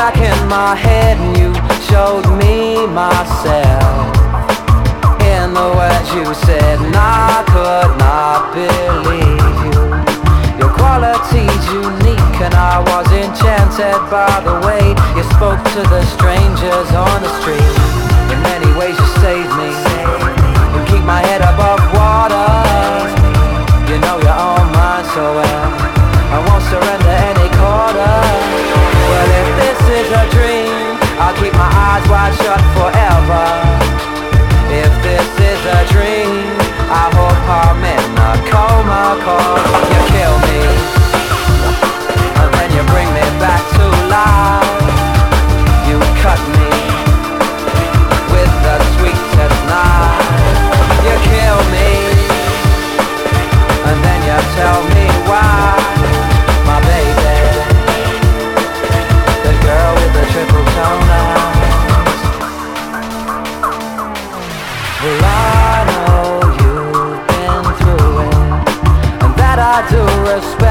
back in my head and you showed me myself in the words you said, and I could not believe you. Your quality's unique, and I was enchanted by the way you spoke to the strangers on the street. In many ways you saved me, you keep my head above water. You know your own mind so well, I won't surrender any quarter. Well, if this is a dream, I'll keep my eyes wide shut forever. If this is a dream, I hope I'm in a coma, 'cause you kill me and then you bring me back to life. You cut me with the sweetest knife. You kill me and then you tell me why. My baby, the girl with the triple tone eyes. Well, I know you've been through it, and that I do respect.